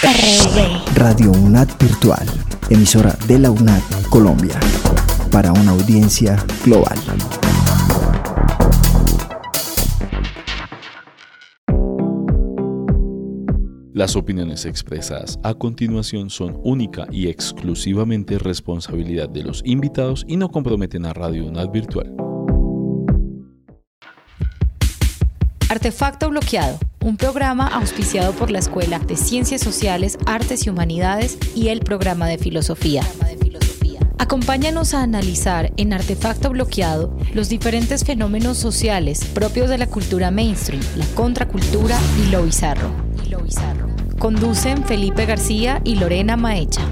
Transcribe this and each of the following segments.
Radio UNAD Virtual, emisora de la UNAD Colombia, para una audiencia global. Las opiniones expresadas a continuación son única y exclusivamente responsabilidad de los invitados y no comprometen a Radio UNAD Virtual. Artefacto Bloqueado, un programa auspiciado por la Escuela de Ciencias Sociales, Artes y Humanidades y el Programa de Filosofía. Acompáñanos a analizar en Artefacto Bloqueado los diferentes fenómenos sociales propios de la cultura mainstream, la contracultura y lo bizarro. Conducen Felipe García y Lorena Maecha.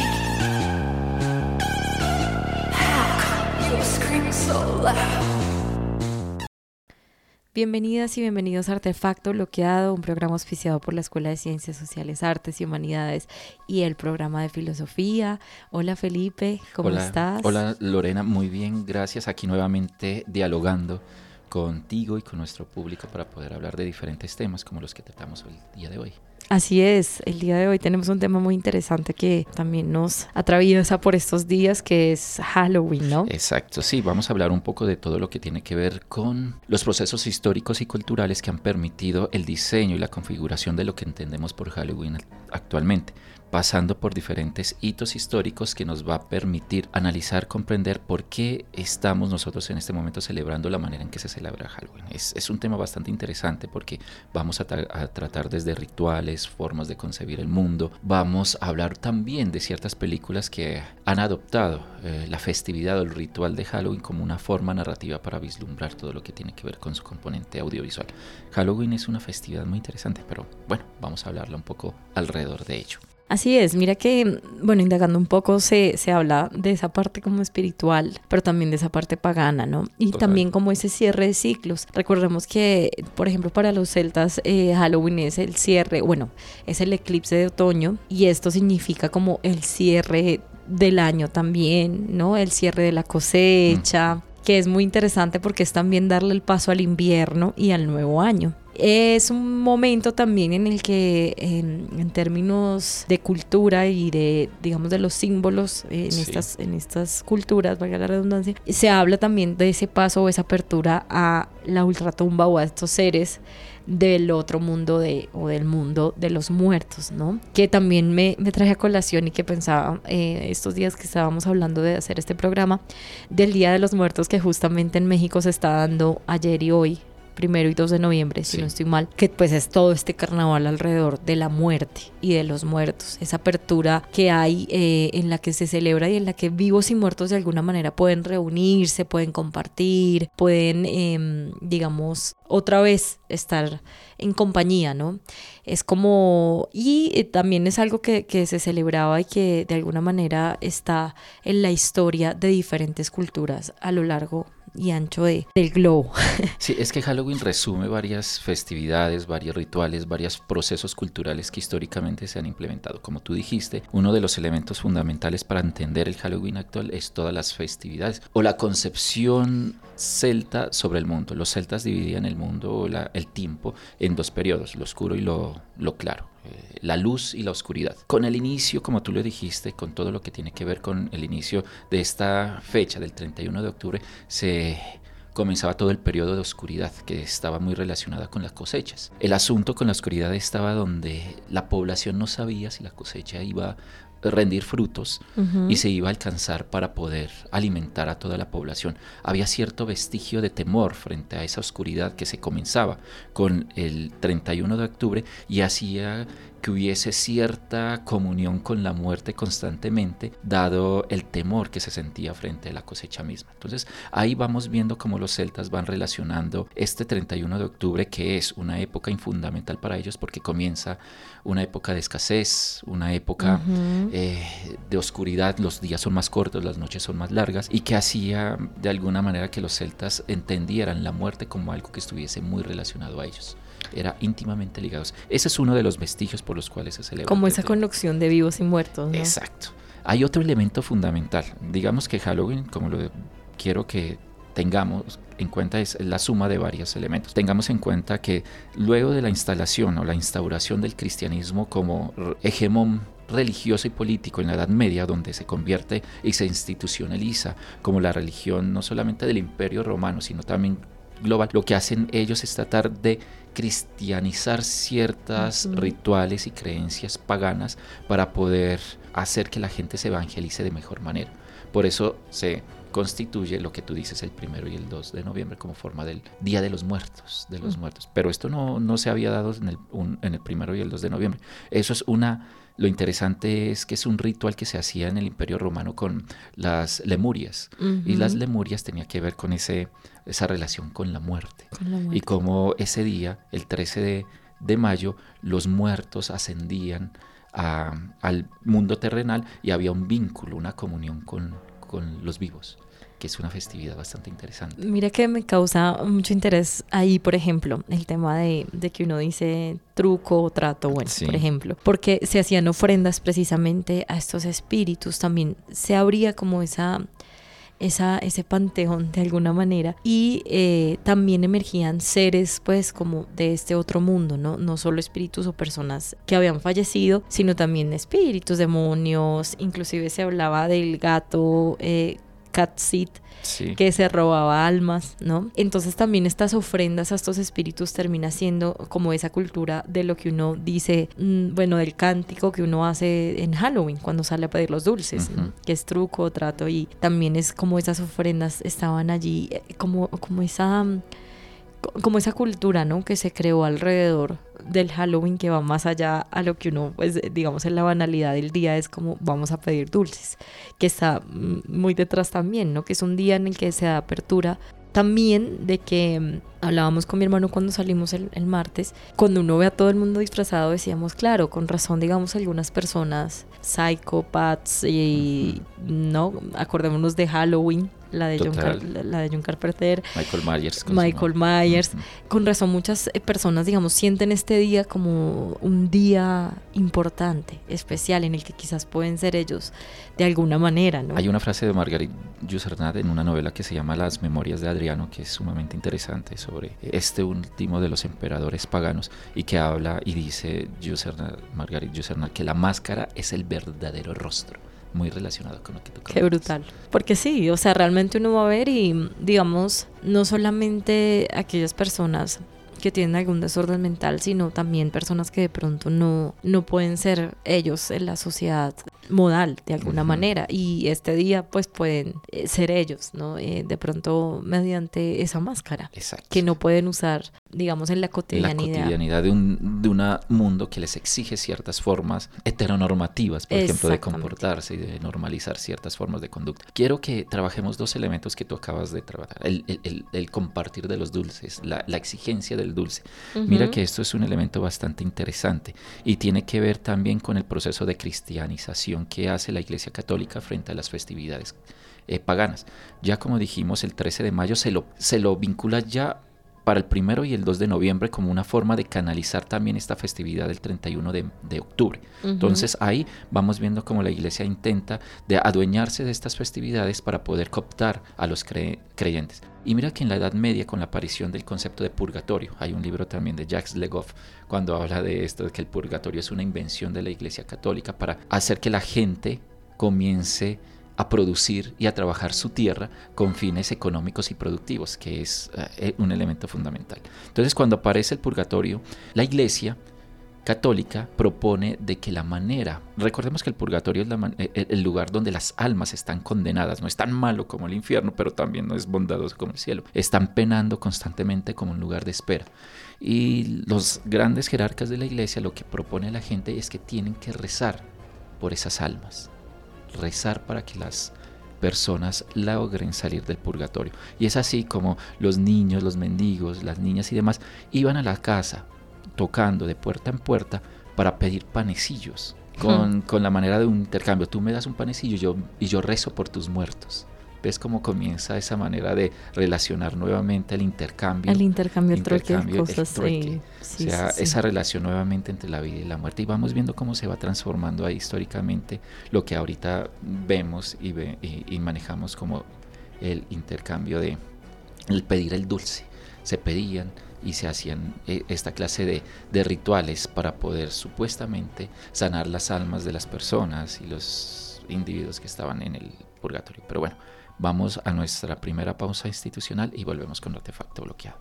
Bienvenidas y bienvenidos a Artefacto Bloqueado, un programa auspiciado por la Escuela de Ciencias Sociales, Artes y Humanidades y el Programa de Filosofía. Hola Felipe, ¿cómo estás? Hola Lorena, muy bien, gracias. Aquí nuevamente dialogando contigo y con nuestro público para poder hablar de diferentes temas como los que tratamos el día de hoy. Así es, el día de hoy tenemos un tema muy interesante que también nos atraviesa por estos días, que es Halloween, ¿no? Exacto, sí, vamos a hablar un poco de todo lo que tiene que ver con los procesos históricos y culturales que han permitido el diseño y la configuración de lo que entendemos por Halloween actualmente, pasando por diferentes hitos históricos que nos va a permitir analizar, comprender por qué estamos nosotros en este momento celebrando la manera en que se celebra Halloween. Es un tema bastante interesante porque vamos a tratar desde rituales, formas de concebir el mundo. Vamos a hablar también de ciertas películas que han adoptado la festividad o el ritual de Halloween como una forma narrativa para vislumbrar todo lo que tiene que ver con su componente audiovisual. Halloween es una festividad muy interesante, pero bueno, vamos a hablarla un poco alrededor de ello. Así es, mira que, bueno, indagando un poco se habla de esa parte como espiritual, pero también de esa parte pagana, ¿no? Y Total. También como ese cierre de ciclos. Recordemos que, por ejemplo, para los celtas Halloween es el cierre, bueno, es el eclipse de otoño y esto significa como el cierre del año también, ¿no? El cierre de la cosecha, que es muy interesante porque es también darle el paso al invierno y al nuevo año. Es un momento también en el que en términos de cultura y de, digamos, de los símbolos en estas culturas, valga la redundancia, se habla también de ese paso o esa apertura a la ultratumba o a estos seres del otro mundo o del mundo de los muertos, ¿no? Que también me traje a colación y que pensaba estos días que estábamos hablando de hacer este programa del Día de los Muertos que justamente en México se está dando ayer y hoy, 1 y 2 de noviembre, si no estoy mal, que pues es todo este carnaval alrededor de la muerte y de los muertos, esa apertura que hay en la que se celebra y en la que vivos y muertos de alguna manera pueden reunirse, pueden compartir, pueden, digamos, otra vez estar en compañía, ¿no? Es como, y también es algo que se celebraba y que de alguna manera está en la historia de diferentes culturas a lo largo y ancho del globo. Sí, es que Halloween resume varias festividades, varios rituales, varios procesos culturales que históricamente se han implementado. Como tú dijiste, uno de los elementos fundamentales para entender el Halloween actual es todas las festividades o la concepción celta sobre el mundo. Los celtas dividían el mundo o el tiempo en dos periodos, lo oscuro y lo claro. La luz y la oscuridad. Con el inicio, como tú lo dijiste, con todo lo que tiene que ver con el inicio de esta fecha del 31 de octubre, se comenzaba todo el periodo de oscuridad que estaba muy relacionada con las cosechas. El asunto con la oscuridad estaba donde la población no sabía si la cosecha iba a rendir frutos y se iba a alcanzar para poder alimentar a toda la población. Había cierto vestigio de temor frente a esa oscuridad que se comenzaba con el 31 de octubre y hacía que hubiese cierta comunión con la muerte constantemente, dado el temor que se sentía frente a la cosecha misma. Entonces ahí vamos viendo cómo los celtas van relacionando este 31 de octubre, que es una época fundamental para ellos porque comienza una época de escasez, una época de oscuridad, los días son más cortos, las noches son más largas, y que hacía de alguna manera que los celtas entendieran la muerte como algo que estuviese muy relacionado a ellos. Era íntimamente ligados. Ese es uno de los vestigios por los cuales se celebra. Como esa conexión de vivos y muertos, ¿no? Exacto. Hay otro elemento fundamental. Digamos que Halloween, como lo quiero que tengamos en cuenta es la suma de varios elementos. Tengamos en cuenta que luego de la instalación o la instauración del cristianismo como hegemón religioso y político en la Edad Media, donde se convierte y se institucionaliza como la religión no solamente del Imperio Romano, sino también global, lo que hacen ellos es tratar de cristianizar ciertas rituales y creencias paganas para poder hacer que la gente se evangelice de mejor manera. Por eso se constituye lo que tú dices el 1 y el 2 de noviembre como forma del Día de los Muertos, Pero esto no se había dado en el 1 y el 2 de noviembre. Eso es lo interesante es que es un ritual que se hacía en el Imperio Romano con las lemurias. Y las lemurias tenían que ver con esa relación con la muerte. Y como ese día, el 13 de mayo, los muertos ascendían al mundo terrenal y había un vínculo, una comunión con los vivos, que es una festividad bastante interesante. Mira que me causa mucho interés ahí, por ejemplo, el tema de que uno dice truco o trato, bueno, sí, por ejemplo, porque se hacían ofrendas precisamente a estos espíritus, también se abría como ese panteón de alguna manera y también emergían seres pues como de este otro mundo, no solo espíritus o personas que habían fallecido, sino también espíritus, demonios, inclusive se hablaba del gato Catsit, sí, que se robaba almas, ¿no? Entonces también estas ofrendas a estos espíritus termina siendo como esa cultura de lo que uno dice, bueno, del cántico que uno hace en Halloween cuando sale a pedir los dulces, ¿no? Que es truco o trato, y también es como esas ofrendas estaban allí, como esa cultura, ¿no? Que se creó alrededor del Halloween, que va más allá a lo que uno, pues digamos, en la banalidad del día es como vamos a pedir dulces, que está muy detrás también, ¿no? Que es un día en el que se da apertura también de que hablábamos con mi hermano cuando salimos el martes, cuando uno ve a todo el mundo disfrazado decíamos, claro, con razón, digamos, algunas personas psychopaths y no, acordémonos de Halloween, la de John Carpenter, Michael Myers. Con razón muchas personas, digamos, sienten este día como un día importante, especial, en el que quizás pueden ser ellos de alguna manera, ¿no? Hay una frase de Marguerite Yourcenar en una novela que se llama Las Memorias de Adriano, que es sumamente interesante sobre este último de los emperadores paganos, y que habla y dice Marguerite Yourcenar que la máscara es el verdadero rostro. Muy relacionado con lo que tú comentas. Qué brutal. Porque sí, o sea, realmente uno va a ver y, digamos, no solamente aquellas personas que tienen algún desorden mental, sino también personas que de pronto no pueden ser ellos en la sociedad modal de alguna manera, y este día pues pueden ser ellos, ¿no? De pronto mediante esa máscara. Exacto. Que no pueden usar, digamos, en la cotidianidad. La cotidianidad de un mundo que les exige ciertas formas heteronormativas, por ejemplo, de comportarse y de normalizar ciertas formas de conducta. Quiero que trabajemos dos elementos que tú acabas de trabajar, el compartir de los dulces, la exigencia del dulce. Mira que esto es un elemento bastante interesante y tiene que ver también con el proceso de cristianización que hace la Iglesia Católica frente a las festividades paganas. Ya como dijimos, el 13 de mayo se lo vincula ya para el 1 y el 2 de noviembre como una forma de canalizar también esta festividad del 31 de octubre. Entonces ahí vamos viendo cómo la Iglesia intenta de adueñarse de estas festividades para poder cooptar a los creyentes. Y mira que en la Edad Media, con la aparición del concepto de purgatorio, hay un libro también de Jacques Le Goff cuando habla de esto, de que el purgatorio es una invención de la Iglesia Católica para hacer que la gente comience a producir y a trabajar su tierra con fines económicos y productivos, que es un elemento fundamental. Entonces, cuando aparece el purgatorio, la Iglesia Católica propone de que la manera, recordemos que el purgatorio es el lugar donde las almas están condenadas, no es tan malo como el infierno, pero también no es bondadoso como el cielo, están penando constantemente como un lugar de espera. Y los grandes jerarcas de la Iglesia lo que propone a la gente es que tienen que rezar por esas almas, rezar para que las personas logren salir del purgatorio. Y es así como los niños, los mendigos, las niñas y demás iban a la casa tocando de puerta en puerta para pedir panecillos con la manera de un intercambio. Tú me das un panecillo y yo rezo por tus muertos. ¿Ves cómo comienza esa manera de relacionar nuevamente el intercambio? El troque de cosas. Sí, esa relación nuevamente entre la vida y la muerte. Y vamos viendo cómo se va transformando ahí históricamente lo que ahorita vemos y manejamos como el intercambio el pedir el dulce. Se pedían y se hacían esta clase de rituales para poder supuestamente sanar las almas de las personas y los individuos que estaban en el purgatorio. Pero bueno, vamos a nuestra primera pausa institucional y volvemos con Artefacto Bloqueado.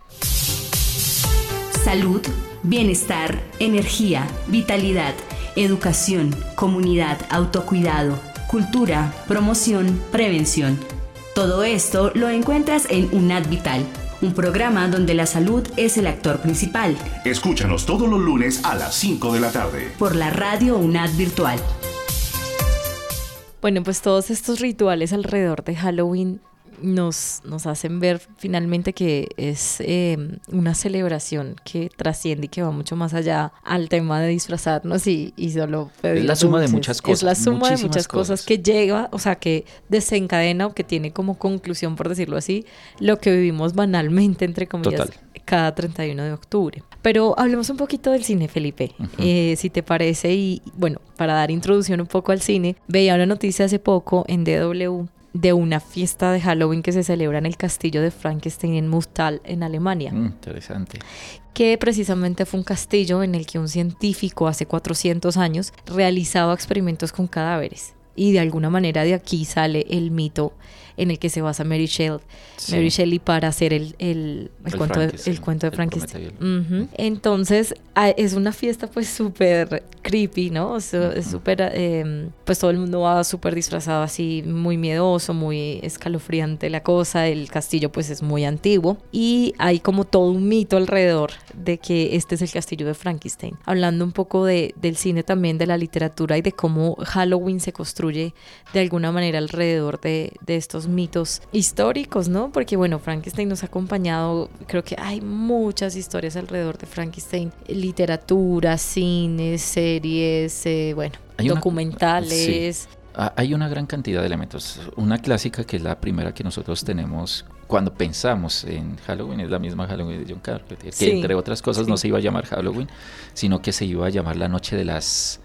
Salud, bienestar, energía, vitalidad, educación, comunidad, autocuidado, cultura, promoción, prevención. Todo esto lo encuentras en UNAD Vital, un programa donde la salud es el actor principal. Escúchanos todos los lunes a las 5 de la tarde. Por la radio UNAD Virtual. Bueno, pues todos estos rituales alrededor de Halloween nos hacen ver finalmente que es una celebración que trasciende y que va mucho más allá al tema de disfrazarnos y solo pedir es la suma dulces. de muchas cosas. Es la suma de muchas cosas que llega, o sea, que desencadena o que tiene como conclusión, por decirlo así, lo que vivimos banalmente, entre comillas, Total. cada 31 de octubre. Pero hablemos un poquito del cine, Felipe, si te parece. Y bueno, para dar introducción un poco al cine, veía una noticia hace poco en DW de una fiesta de Halloween que se celebra en el castillo de Frankenstein en Mustal, en Alemania. Interesante. Que precisamente fue un castillo en el que un científico hace 400 años realizaba experimentos con cadáveres. Y de alguna manera de aquí sale el mito en el que se basa Mary Shelley para hacer el cuento de Frankenstein. Entonces, es una fiesta pues súper creepy, ¿no? Es súper, pues todo el mundo va súper disfrazado así, muy miedoso, muy escalofriante la cosa. El castillo pues es muy antiguo y hay como todo un mito alrededor de que este es el castillo de Frankenstein. Hablando un poco del cine también, de la literatura y de cómo Halloween se construye de alguna manera alrededor de estos mitos históricos, ¿no? Porque bueno, Frankenstein nos ha acompañado, creo que hay muchas historias alrededor de Frankenstein, literatura, cine, series, documentales. Hay una gran cantidad de elementos. Una clásica que es la primera que nosotros tenemos cuando pensamos en Halloween, es la misma Halloween de John Carpenter, que entre otras cosas no se iba a llamar Halloween, sino que se iba a llamar la noche de las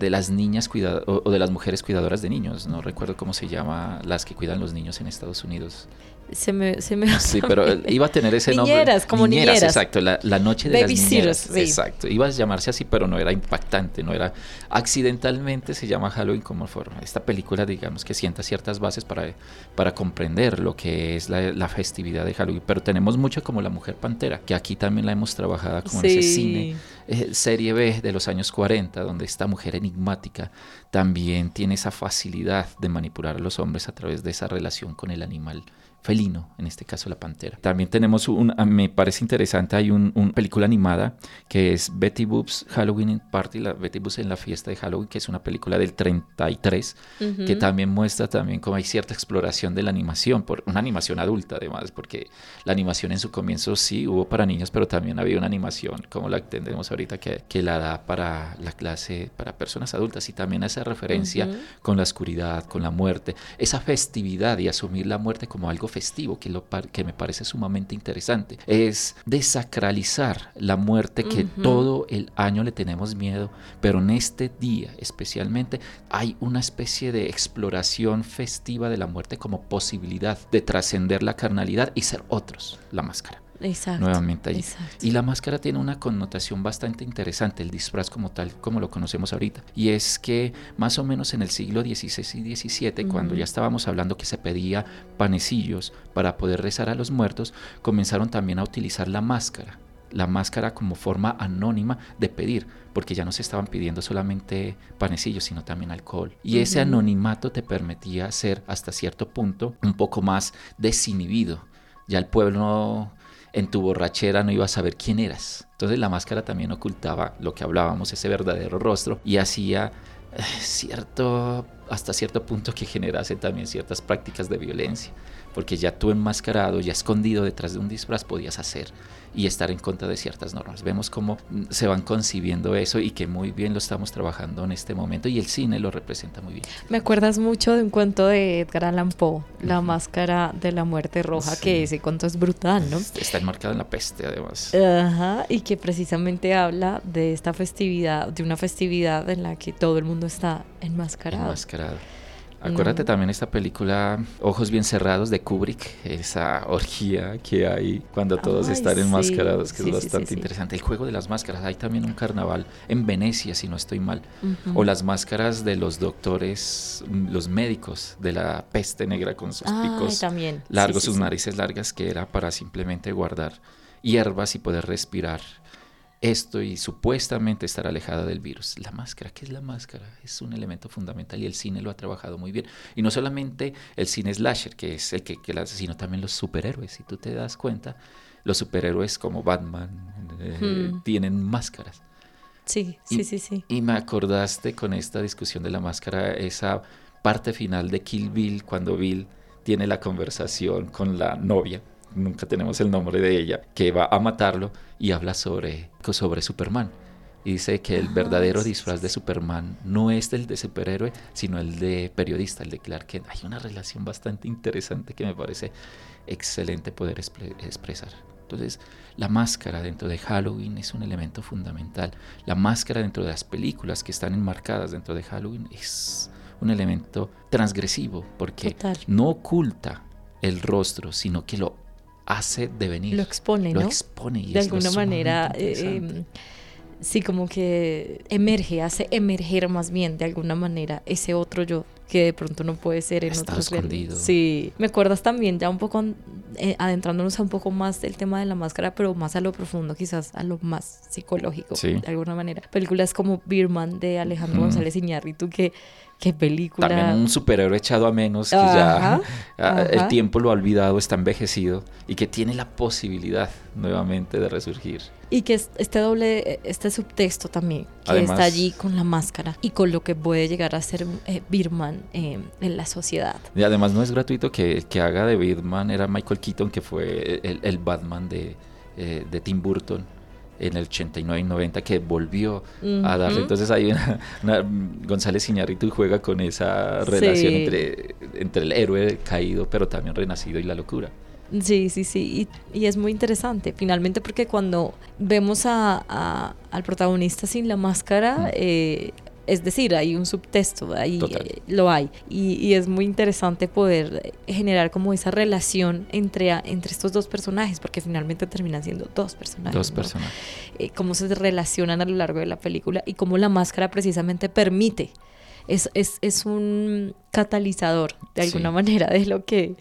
niñas o de las mujeres cuidadoras de niños. No recuerdo cómo se llama las que cuidan los niños en Estados Unidos. Se me Sí, pero iba a tener ese nombre. Niñeras, exacto. La noche de Baby las niñeras. Sí. Exacto. Iba a llamarse así, pero no era impactante, no era. Accidentalmente se llama Halloween como forma. Esta película, digamos, que sienta ciertas bases para comprender lo que es la festividad de Halloween. Pero tenemos mucho como La Mujer Pantera, que aquí también la hemos trabajado como en ese cine, serie B de los años 40, donde esta mujer enigmática también tiene esa facilidad de manipular a los hombres a través de esa relación con el animal felino, en este caso la pantera. También tenemos me parece interesante, hay una película animada que es Betty Boop's Halloween Party, Betty Boop en la fiesta de Halloween, que es una película del 33, que también muestra también cómo hay cierta exploración de la animación, una animación adulta además, porque la animación en su comienzo sí hubo para niños, pero también había una animación como la que tendremos ahorita que la da para la clase, para personas adultas, y también hace referencia con la oscuridad, con la muerte, esa festividad y asumir la muerte como algo festivo, que me parece sumamente interesante. Es desacralizar la muerte que todo el año le tenemos miedo, pero en este día especialmente hay una especie de exploración festiva de la muerte como posibilidad de trascender la carnalidad y ser otros, la máscara. Exacto, nuevamente allí. Exacto. Y la máscara tiene una connotación bastante interesante, el disfraz como tal, como lo conocemos ahorita. Y es que más o menos en el siglo XVI y XVII, cuando ya estábamos hablando que se pedía panecillos para poder rezar a los muertos, comenzaron también a utilizar la máscara como forma anónima de pedir, porque ya no se estaban pidiendo solamente panecillos, sino también alcohol. Y ese anonimato te permitía ser hasta cierto punto un poco más desinhibido. Ya el pueblo en tu borrachera no iba a saber quién eras. Entonces la máscara también ocultaba lo que hablábamos, ese verdadero rostro, y hacía hasta cierto punto que generase también ciertas prácticas de violencia, porque ya tú enmascarado, ya escondido detrás de un disfraz podías hacer y estar en contra de ciertas normas. Vemos cómo se van concibiendo eso y que muy bien lo estamos trabajando en este momento, y el cine lo representa muy bien. Me acuerdas mucho de un cuento de Edgar Allan Poe, La Máscara de la Muerte Roja, que ese cuento es brutal, ¿no? Está enmarcado en la peste, además. Ajá, y que precisamente habla de esta festividad, de una festividad en la que todo el mundo está enmascarado. Acuérdate No. también esta película Ojos bien cerrados de Kubrick, esa orgía que hay cuando todos Ay, están sí. enmascarados, que Sí, es sí, sí, bastante sí. interesante. El juego de las máscaras, hay también un carnaval en Venecia, si no estoy mal. Ujú. O las máscaras de los doctores, los médicos de la peste negra con sus Ay, picos también. largos, Sí, sí, sus sí. narices largas, que era para simplemente guardar hierbas y poder respirar esto y supuestamente estar alejada del virus. La máscara, ¿qué es la máscara? Es un elemento fundamental y el cine lo ha trabajado muy bien. Y no solamente el cine slasher, que es el que sino también los superhéroes. Si tú te das cuenta, los superhéroes como Batman tienen máscaras. Sí, Y- sí, sí, sí. Y me acordaste con esta discusión de la máscara, esa parte final de Kill Bill, cuando Bill tiene la conversación con la novia, nunca tenemos el nombre de ella, que va a matarlo y habla sobre Superman. Y dice que el verdadero sí, disfraz de Superman no es el de superhéroe, sino el de periodista, el de Clark Kent. Hay una relación bastante interesante que me parece excelente poder expresar. Entonces, la máscara dentro de Halloween es un elemento fundamental. La máscara dentro de las películas que están enmarcadas dentro de Halloween es un elemento transgresivo, porque Total. no oculta el rostro, sino que lo hace devenir. Lo expone, Lo ¿no? expone y De es lo alguna manera, sumamente interesante. sí, como que emerge, hace emerger más bien de alguna manera ese otro yo que de pronto no puede ser en Está otros escondido. Sí, me acuerdas también ya un poco adentrándonos a un poco más del tema de la máscara, pero más a lo profundo, quizás a lo más psicológico, Sí. de alguna manera. Películas como Birdman de Alejandro Ujú. González Iñárritu, qué película. También un superhéroe echado a menos, que Ajá, ya el ajá. tiempo lo ha olvidado, está envejecido y que tiene la posibilidad nuevamente de resurgir. Y que este subtexto también, que Además- está allí con la máscara y con lo que puede llegar a ser Birdman en la sociedad. Y además no es gratuito que el que haga de Batman era Michael Keaton, que fue el Batman de Tim Burton en el 89 y 90, que volvió a darle. Ujú. Entonces hay González Iñárritu juega con esa relación Sí. entre el héroe caído, pero también renacido y la locura. Sí, sí, sí, y es muy interesante, finalmente, porque cuando vemos al protagonista sin la máscara, es decir, hay un subtexto, ahí Total. lo hay, y es muy interesante poder generar como esa relación entre estos dos personajes, porque finalmente terminan siendo dos personajes. Dos ¿no? personas. Cómo se relacionan a lo largo de la película y cómo la máscara precisamente permite. Es un catalizador de alguna Sí. manera de lo que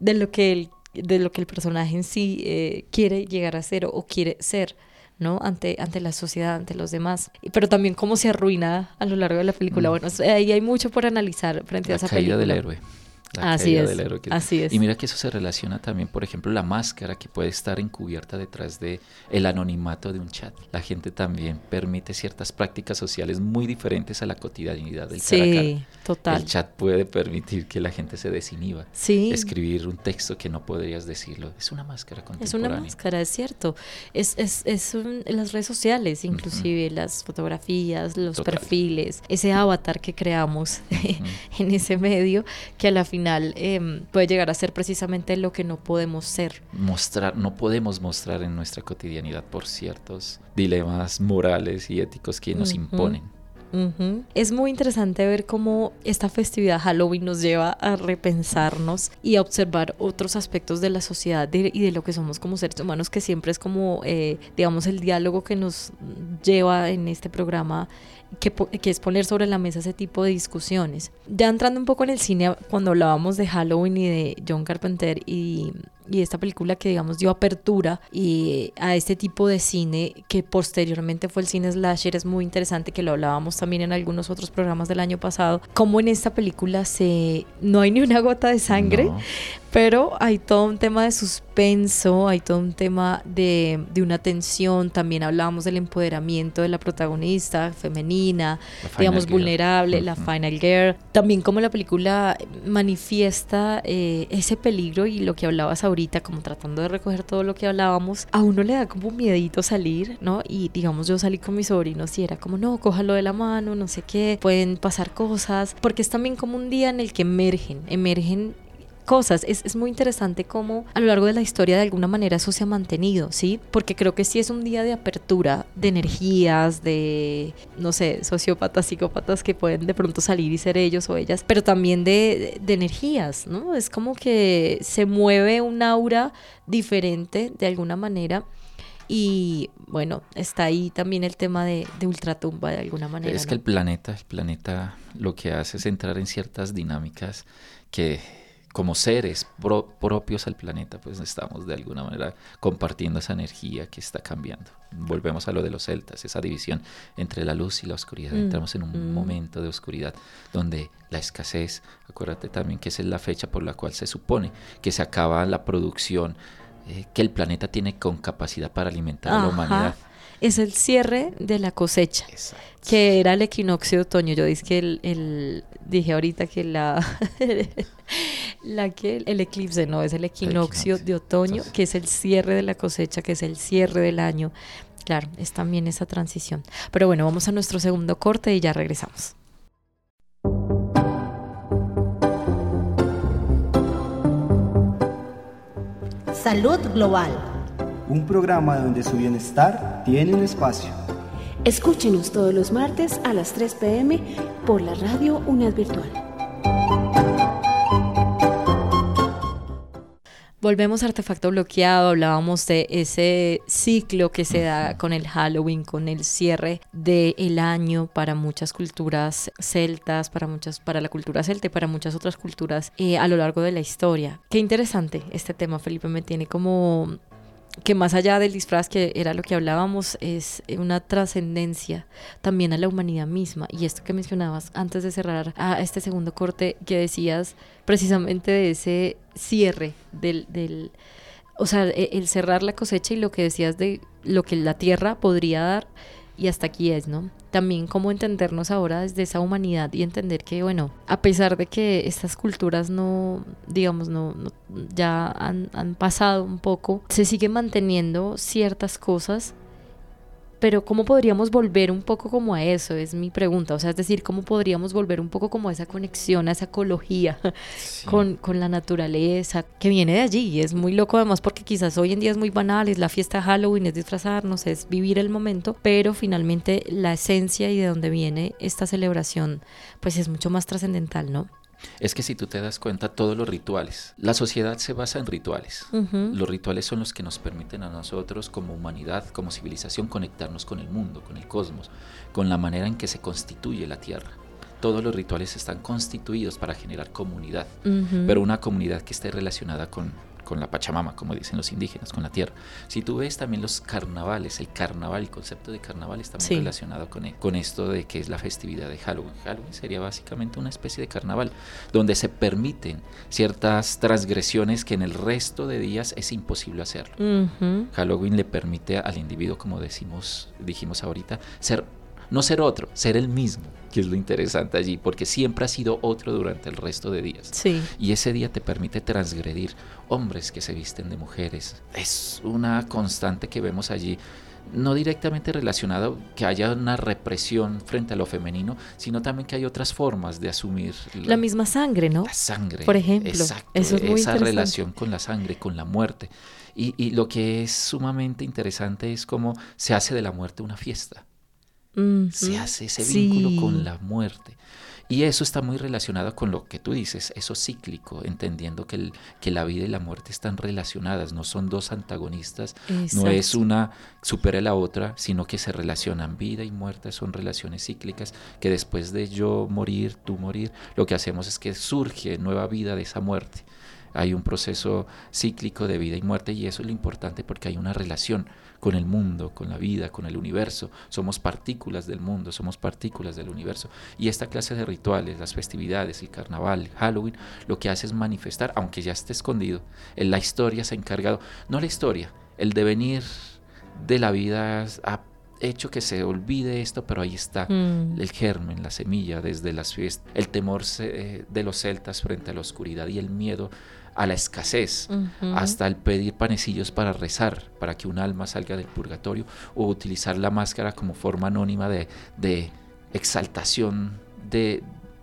el personaje en sí quiere llegar a ser o quiere ser, ¿no? Ante la sociedad, ante los demás. Pero también cómo se arruina a lo largo de la película. Bueno, ahí hay mucho por analizar frente a La esa caída película. del héroe. La Así caída es, del héroe así es. Y mira que eso se relaciona también, por ejemplo, la máscara que puede estar encubierta detrás de el anonimato de un chat. La gente también permite ciertas prácticas sociales muy diferentes a la cotidianidad del cara a cara. Sí, total. El chat puede permitir que la gente se desinhiba. Sí. Escribir un texto que no podrías decirlo. Es una máscara Es contemporánea. una máscara, es cierto. Las redes sociales, inclusive las fotografías, los Total. perfiles, ese avatar que creamos en ese medio, que a la final puede llegar a ser precisamente lo que no podemos ser. No podemos mostrar en nuestra cotidianidad por ciertos dilemas morales y éticos que nos Ujú. imponen. Ujú. Es muy interesante ver cómo esta festividad Halloween nos lleva a repensarnos y a observar otros aspectos de la sociedad y de lo que somos como seres humanos, que siempre es como, digamos, el diálogo que nos lleva en este programa, que es poner sobre la mesa ese tipo de discusiones. Ya entrando un poco en el cine, cuando hablábamos de Halloween y de John Carpenter y esta película que, digamos, dio apertura a este tipo de cine que posteriormente fue el cine slasher, es muy interesante, que lo hablábamos también en algunos otros programas del año pasado, como en esta película no hay ni una gota de sangre, No. pero hay todo un tema de suspenso, hay todo un tema de una tensión. También hablábamos del empoderamiento de la protagonista femenina, La Final digamos, Girl. vulnerable, la Ujú. Final Girl. También como la película manifiesta ese peligro, y lo que hablabas ahorita, como tratando de recoger todo lo que hablábamos, a uno le da como miedito salir, ¿no? Y digamos, yo salí con mis sobrinos y era como, no, cójalo de la mano, no sé qué, pueden pasar cosas, porque es también como un día en el que emergen cosas. Es muy interesante cómo a lo largo de la historia de alguna manera eso se ha mantenido, ¿sí? Porque creo que sí es un día de apertura de energías, de, no sé, sociópatas, psicópatas que pueden de pronto salir y ser ellos o ellas, pero también de energías, ¿no? Es como que se mueve un aura diferente de alguna manera. Y bueno, está ahí también el tema de ultratumba de alguna manera. Es que el planeta lo que hace es entrar en ciertas dinámicas que como seres propios al planeta, pues estamos de alguna manera compartiendo esa energía que está cambiando. Volvemos a lo de los celtas, esa división entre la luz y la oscuridad. Entramos en un momento de oscuridad donde la escasez, acuérdate también que esa es la fecha por la cual se supone que se acaba la producción que el planeta tiene con capacidad para alimentar a la humanidad. Es el cierre de la cosecha. Exacto. Que era el equinoccio de otoño. Yo dije que dije ahorita que el eclipse, no, es el equinoccio de otoño. Entonces, que es el cierre de la cosecha, que es el cierre del año. Claro, es también esa transición. Pero bueno, vamos a nuestro segundo corte y ya regresamos. Salud Global. Un programa donde su bienestar tiene un espacio. Escúchenos todos los martes a las 3 p.m. por la radio UNED Virtual. Volvemos a Artefacto Bloqueado, hablábamos de ese ciclo que se da con el Halloween, con el cierre del año para muchas culturas celtas, para la cultura celta y para muchas otras culturas a lo largo de la historia. Qué interesante este tema, Felipe, me tiene como que más allá del disfraz, que era lo que hablábamos, es una trascendencia también a la humanidad misma. Y esto que mencionabas antes de cerrar a este segundo corte, que decías precisamente de ese cierre o sea, el cerrar la cosecha y lo que decías de lo que la tierra podría dar, y hasta aquí es, ¿no? También cómo entendernos ahora desde esa humanidad y entender que, bueno, a pesar de que estas culturas no ya han pasado un poco, se siguen manteniendo ciertas cosas, pero ¿cómo podríamos volver un poco como a eso? Es mi pregunta. O sea, es decir, ¿cómo podríamos volver un poco como a esa conexión, a esa ecología con la naturaleza que viene de allí? Y es muy loco además porque quizás hoy en día es muy banal, es la fiesta de Halloween, es disfrazarnos, es vivir el momento, pero finalmente la esencia y de dónde viene esta celebración pues es mucho más trascendental, ¿no? Es que si tú te das cuenta, todos los rituales, la sociedad se basa en rituales. Los rituales son los que nos permiten a nosotros como humanidad, como civilización, conectarnos con el mundo, con el cosmos, con la manera en que se constituye la tierra. Todos los rituales están constituidos para generar comunidad, pero una comunidad que esté relacionada con la Pachamama, como dicen los indígenas, con la tierra. Si tú ves también los carnavales, el concepto de carnaval está muy relacionado con esto de que es la festividad de Halloween. Halloween sería básicamente una especie de carnaval, donde se permiten ciertas transgresiones que en el resto de días es imposible hacerlo. Halloween le permite al individuo, como dijimos ahorita, no ser otro, ser el mismo, que es lo interesante allí, porque siempre ha sido otro durante el resto de días. Sí. Y ese día te permite transgredir hombres que se visten de mujeres. Es una constante que vemos allí, no directamente relacionado que haya una represión frente a lo femenino, sino también que hay otras formas de asumir la misma sangre, ¿no? La sangre, por ejemplo. Exacto, eso es muy esa interesante. relación con la sangre, con la muerte. Y lo que es sumamente interesante es cómo se hace de la muerte una fiesta. Se hace ese vínculo con la muerte. Y eso está muy relacionado con lo que tú dices, eso cíclico, entendiendo que la vida y la muerte están relacionadas, no son dos antagonistas. Exacto. No es una supera la otra, sino que se relacionan. Vida y muerte son relaciones cíclicas, que después de yo morir, tú morir, lo que hacemos es que surge nueva vida de esa muerte. Hay un proceso cíclico de vida y muerte, y eso es lo importante porque hay una relación con el mundo, con la vida, con el universo. Somos partículas del mundo, somos partículas del universo. Y esta clase de rituales, las festividades, el carnaval, el Halloween, lo que hace es manifestar, aunque ya esté escondido, en la historia se ha encargado, no la historia, el devenir de la vida ha hecho que se olvide esto, pero ahí está el germen, la semilla, desde las fiestas, el temor de los celtas frente a la oscuridad y el miedo a la escasez, hasta el pedir panecillos para rezar, para que un alma salga del purgatorio, o utilizar la máscara como forma anónima de exaltación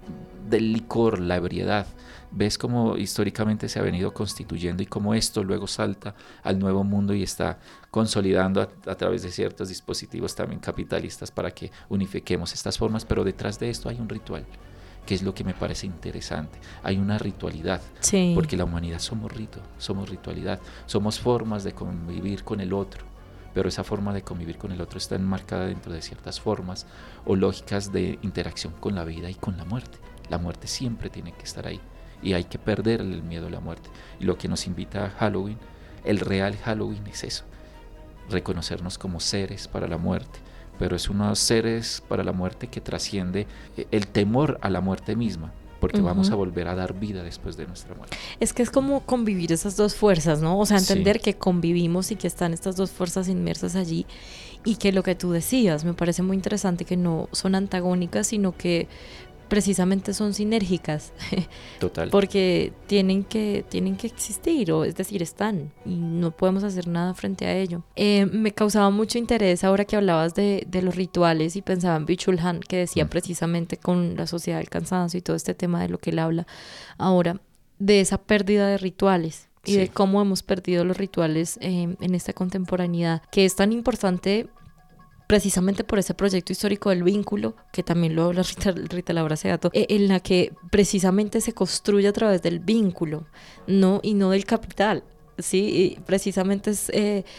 del licor, la ebriedad. Ves cómo históricamente se ha venido constituyendo y cómo esto luego salta al nuevo mundo y está consolidando a través de ciertos dispositivos también capitalistas para que unifiquemos estas formas, pero detrás de esto hay un ritual, que es lo que me parece interesante. Hay una ritualidad, Sí. porque la humanidad somos rito, somos ritualidad, somos formas de convivir con el otro, pero esa forma de convivir con el otro está enmarcada dentro de ciertas formas o lógicas de interacción con la vida y con la muerte. La muerte siempre tiene que estar ahí y hay que perderle el miedo a la muerte. Y lo que nos invita a Halloween, el real Halloween, es eso: reconocernos como seres para la muerte, pero es unos seres para la muerte que trasciende el temor a la muerte misma, porque vamos a volver a dar vida después de nuestra muerte. Es que es como convivir esas dos fuerzas, ¿no? O sea, entender Sí. que convivimos y que están estas dos fuerzas inmersas allí, y que lo que tú decías me parece muy interesante, que no son antagónicas, sino que precisamente son sinérgicas, Total. porque tienen que existir, o es decir, están, y no podemos hacer nada frente a ello. Me causaba mucho interés ahora que hablabas de los rituales, y pensaba en Byung-Chul Han, que decía precisamente con la sociedad del cansancio y todo este tema de lo que él habla ahora, de esa pérdida de rituales y Sí. de cómo hemos perdido los rituales en esta contemporaneidad, que es tan importante precisamente por ese proyecto histórico del vínculo, que también lo habla Rita Laura Segato, en la que precisamente se construye a través del vínculo, ¿no? Y no del capital, ¿sí? Y precisamente es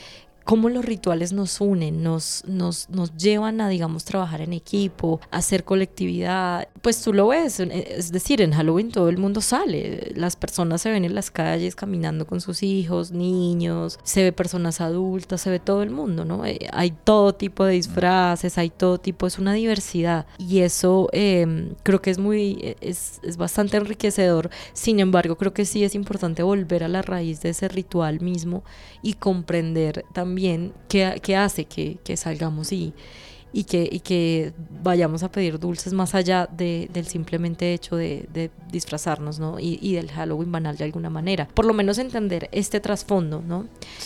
cómo los rituales nos unen, nos llevan a, digamos, trabajar en equipo, a hacer colectividad. Pues tú lo ves, es decir, en Halloween todo el mundo sale, las personas se ven en las calles caminando con sus hijos, niños, se ve personas adultas, se ve todo el mundo, ¿no? Hay todo tipo de disfraces, hay todo tipo, es una diversidad, y eso creo que es bastante enriquecedor. Sin embargo, creo que sí es importante volver a la raíz de ese ritual mismo y comprender también qué hace que salgamos y que vayamos a pedir dulces más allá del simplemente hecho de disfrazarnos, ¿no? Y del Halloween banal de alguna manera. Por lo menos entender este trasfondo, ¿no?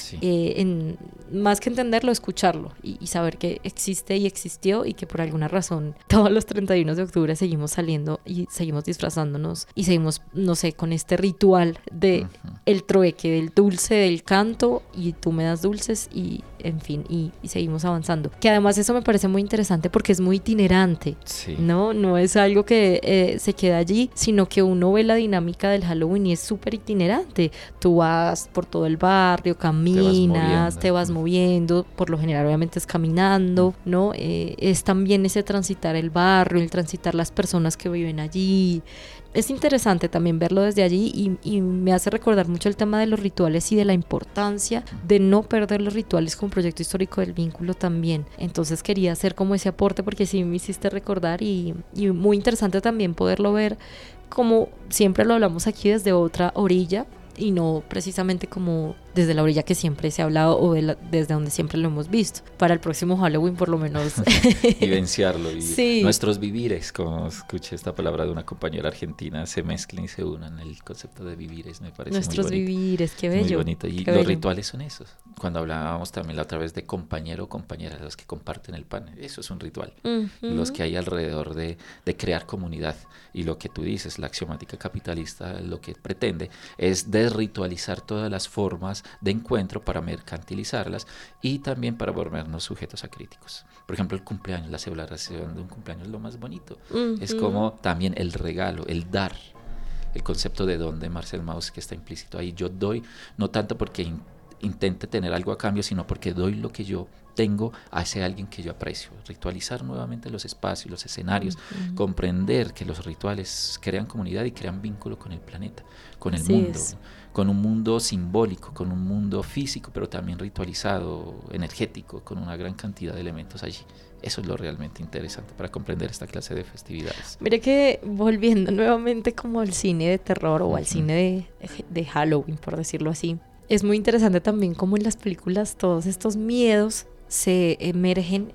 Sí. Más que entenderlo, escucharlo y saber que existe y existió, y que por alguna razón todos los 31 de octubre seguimos saliendo y seguimos disfrazándonos y seguimos, no sé, con este ritual de el trueque, del dulce, del canto, y tú me das dulces, y en fin, y seguimos avanzando. Que además eso me parece muy interesante porque es muy itinerante, Sí. no es algo que se queda allí, sino que uno ve la dinámica del Halloween y es súper itinerante. Tú vas por todo el barrio, caminas, te vas moviendo, por lo general obviamente es caminando, ¿no? Es también ese transitar el barrio, el transitar las personas que viven allí. Es interesante también verlo desde allí, y me hace recordar mucho el tema de los rituales y de la importancia de no perder los rituales con Proyecto Histórico del Vínculo también. Entonces quería hacer como ese aporte porque sí me hiciste recordar, y muy interesante también poderlo ver como siempre lo hablamos aquí, desde otra orilla, y no precisamente como desde la orilla que siempre se ha hablado o desde donde siempre lo hemos visto. Para el próximo Halloween por lo menos Vivenciarlo y sí. Nuestros vivires, como escuché esta palabra de una compañera argentina, se mezclen y se unan. El concepto de vivires me parece Nuestros muy bonito. vivires, qué bello. Muy bonito. Y qué los bello. rituales son esos. Cuando hablábamos también la otra vez de compañero o compañera, los que comparten el pan, eso es un ritual. Los que hay alrededor de crear comunidad. Y lo que tú dices, la axiomática capitalista, lo que pretende es desritualizar todas las formas de encuentro para mercantilizarlas y también para volvernos sujetos a críticos. Por ejemplo, el cumpleaños, la celebración de un cumpleaños es lo más bonito. Es como también el regalo, el dar. El concepto de don de Marcel Mauss que está implícito ahí. Yo doy no tanto porque intente tener algo a cambio, sino porque doy lo que yo tengo a ese alguien que yo aprecio. Ritualizar nuevamente los espacios, los escenarios, comprender que los rituales crean comunidad y crean vínculo con el planeta, con el mundo, con un mundo simbólico, con un mundo físico, pero también ritualizado, energético, con una gran cantidad de elementos allí. Eso es lo realmente interesante para comprender esta clase de festividades. Mire que volviendo nuevamente como al cine de terror o al cine de Halloween, por decirlo así, es muy interesante también cómo en las películas todos estos miedos se emergen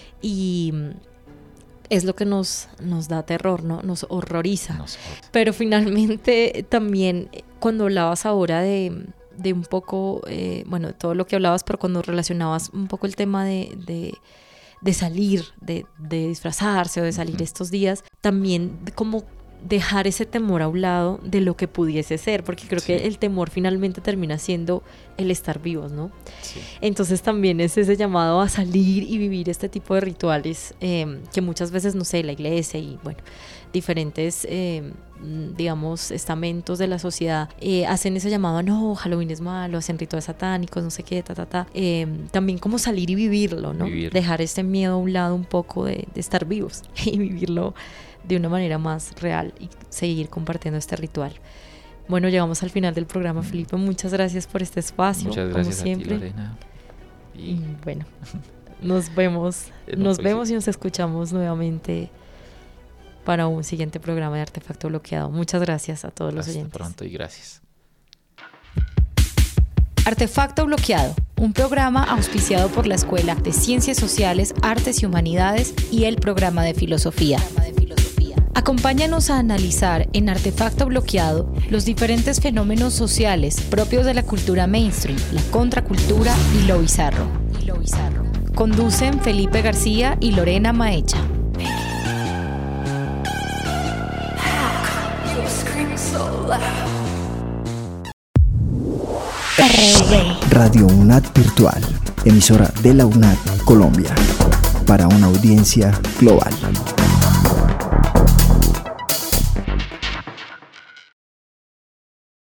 y es lo que nos da terror, ¿no? Nos horroriza. Pero finalmente también cuando hablabas ahora de un poco, bueno, todo lo que hablabas, pero cuando relacionabas un poco el tema de salir, de disfrazarse o de salir estos días, también como dejar ese temor a un lado de lo que pudiese ser, porque creo que el temor finalmente termina siendo el estar vivos, ¿no? Sí. Entonces también es ese llamado a salir y vivir este tipo de rituales que muchas veces, no sé, la iglesia y bueno, diferentes digamos estamentos de la sociedad hacen ese llamado a no, Halloween es malo, hacen rituales satánicos, no sé qué, también como salir y vivirlo, ¿no? Dejar este miedo a un lado un poco de estar vivos y vivirlo de una manera más real y seguir compartiendo este ritual. Bueno, llegamos al final del programa, Felipe. Muchas gracias por este espacio. Muchas gracias como siempre. A ti, Lorena. Y bueno, nos vemos y nos escuchamos nuevamente para un siguiente programa de Artefacto Bloqueado. Muchas gracias a todos los oyentes. Hasta pronto y gracias. Artefacto Bloqueado, un programa auspiciado por la Escuela de Ciencias Sociales, Artes y Humanidades y el Programa de Filosofía. Acompáñanos a analizar en Artefacto Bloqueado los diferentes fenómenos sociales propios de la cultura mainstream, la contracultura y lo bizarro. Conducen Felipe García y Lorena Maecha. Radio UNAD Virtual, emisora de la UNAD Colombia, para una audiencia global.